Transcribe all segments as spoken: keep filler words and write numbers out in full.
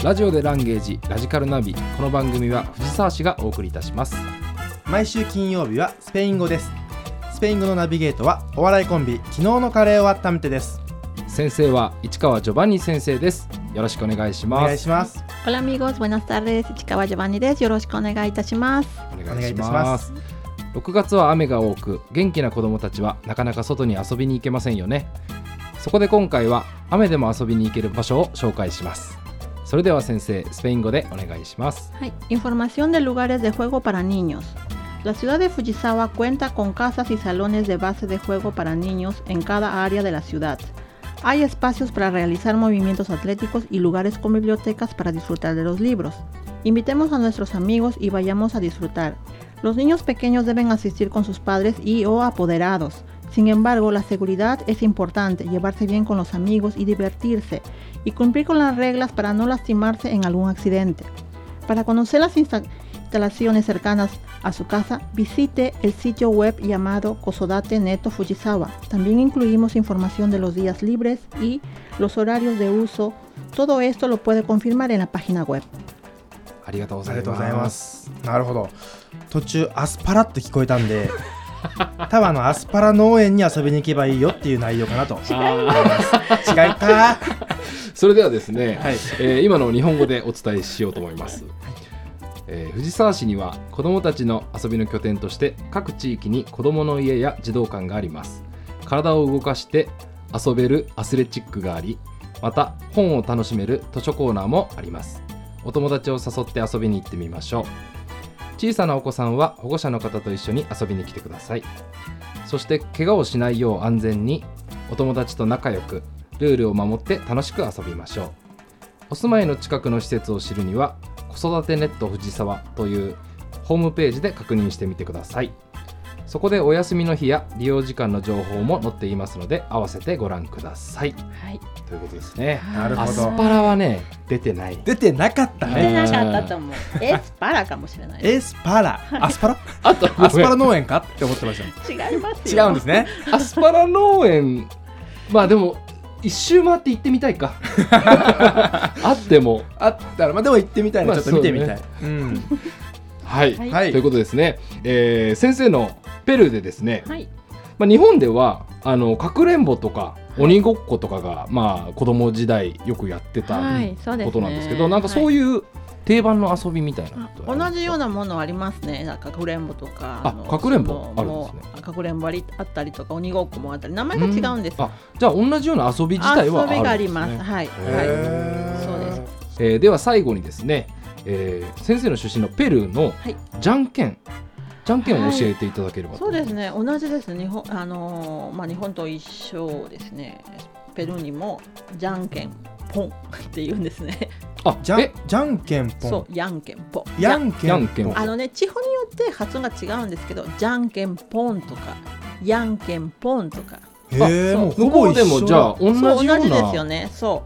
ラジオでランゲージラジカルナビ。この番組は藤沢市がお送りいたします。 毎週金曜日はスペイン語です。スペイン語のナビゲートはお笑いコンビ昨日のカレーを温めてです。 先生は市川ジョバンニ先生です。よろしくお願いします。 お願いします。 Hola amigos, buenas tardes. 市川ジョバンニです。よろしくお願いいたします。 お願いします。ろくがつは雨が多く、元気な子どもたちはなかなか外に遊びに行けませんよね。そこで今回は雨でも遊びに行ける場所を紹介します。それでは先生、スペイン語でお願いします。 はい、Información de lugares de juego para niños. La ciudad de Fujisawa cuenta con casas y salones de base de juego para niños en cada área de la ciudad. Hay espacios para realizar movimientos atléticos y lugares con bibliotecas para disfrutar de los libros. Invitemos a nuestros amigos y vayamos a disfrutar. Los niños pequeños deben asistir con sus padres y o apoderados. Sin embargo, la seguridad es importante, llevarse bien con los amigos y divertirse, y cumplir con las reglas para no lastimarse en algún accidente. Para conocer las instalaciones cercanas a su casa, visite el sitio web llamado Cosodate Neto Fujisawa. También incluimos información de los días libres y los horarios de uso. Todo esto lo puede confirmar en la página web. ありがとうございます。 なるほど。途中アスパラって聞こえたんで多分あのアスパラ農園に遊びに行けばいいよっていう内容かなと。違います違いかそれではですね、 はいえー、今の日本語でお伝えしようと思います。えー、藤沢市には子どもたちの遊びの拠点として各地域に子どもの家や児童館があります。体を動かして遊べるアスレチックがあり、また本を楽しめる図書コーナーもあります。お友達を誘って遊びに行ってみましょう。小さなお子さんは保護者の方と一緒に遊びに来てください。そして怪我をしないよう安全にお友達と仲良くルールを守って楽しく遊びましょう。お住まいの近くの施設を知るには子育てネット藤沢というホームページで確認してみてください。そこでお休みの日や利用時間の情報も載っていますので合わせてご覧ください、 はい、 ということですね。 なるほど。 アスパラはね出てない。 出てなかった出ね。 なかったと思う。エスパラかもしれない。 エスパラアスパラあとアスパラ農園かって思ってました。 違いますよ。 違うんですね。 アスパラ農園まあでも一周回って行ってみたいかあってもあったらまあでも行ってみたいね、 まあちょっと見てみたい、 そうねうんはい、 はいということですね、えー、先生のペルーでですね、 はい、 まあ、日本ではあのかくれんぼとか鬼ごっことかが、まあ、子供時代よくやってたはいそうですね、 ことなんですけど、なんかそういう定番の遊びみたいなことはありますか？ 同じようなものありますね。なんかかくれんぼとか、 あかくれんぼあるんですね。 かくれんぼあったりとか鬼ごっこもあったり、名前が違うんです。 あ、じゃあ同じような遊び自体はあるんですね。 遊びがあります。はい、はい、そうです。 えー、では最後にですね、えー、先生の出身のペルーのじゃんけん、はい、じゃんけんを教えていただければと、 はい、そうですね。同じですね。日本、あのーまあ、日本と一緒ですね。ペルーにもじゃんけんポンって言うんですね。 あ、 じゃん、じゃんけんポン。 そう、やんけんぽん。 やんけんぽん。 あのね、地方によって発音が違うんですけど、じゃんけんぽんとか、やんけんぽんとか。 へー、もう向こうでもじゃあ同じような。 そう、同じですよね。そう。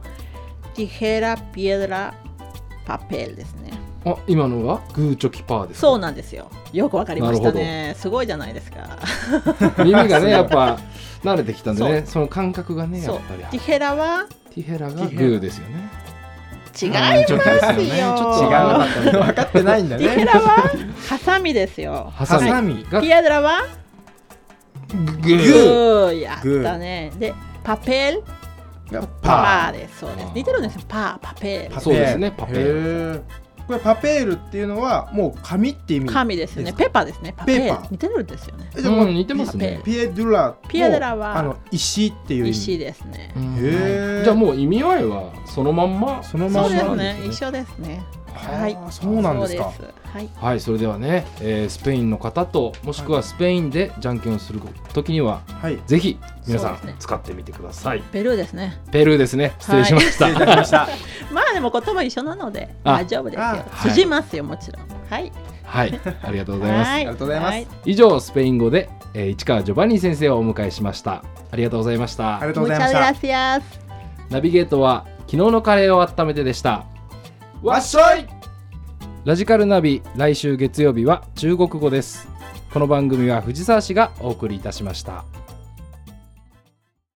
ティヘラ、ピエラ、パペルですね。 あ、今のがグーチョキパーですか？ そうなんですよ。よくわかりましたね。すごいじゃないですか。 耳がね、やっぱ慣れてきたんでね、そ, その感覚がね、やっぱり。 ティヘラはティヘラがグーですよね。 違いますよ。ちょっと違うかったね。分かってないんだね。 ティヘラはハサミですよ。 ハサミ。 ピエドラはグー。やったね。で、パペルパーです。そうです。似てるんですよ。パー、パペル。 そうですね、パペル。 これパペールっていうのはもう紙って意味紙ですね。ペーパーですね。パペール似てるんですよね。 でも似てますね。 ピエドラピエドラはあの石っていう意味。 石ですね。 へえ。 じゃあもう意味合いはそのまんま。 そのまんまそうですね。一緒ですね。はい。 そうなんですか。 はい。 はい、それではね、えー、スペインの方ともしくはスペインでじゃんけんをするときには、はい、ぜひ皆さん使ってみてください。 ペルーですね。 ペルーですね。失礼しました。 失礼いたしました。 まあでも言葉一緒なので大丈夫ですよ。通じますよ、もちろん。はい。 はい、ありがとうございます。 ありがとうございます。 以上スペイン語で、えー、市川ジョバンニ先生をお迎えしました。ありがとうございました。 ありがとうございました。 ナビゲートは昨日のカレーを温めてでした。 わっしょい。 ラジカルナビ、来週月曜日は中国語です。この番組は藤沢市がお送りいたしました。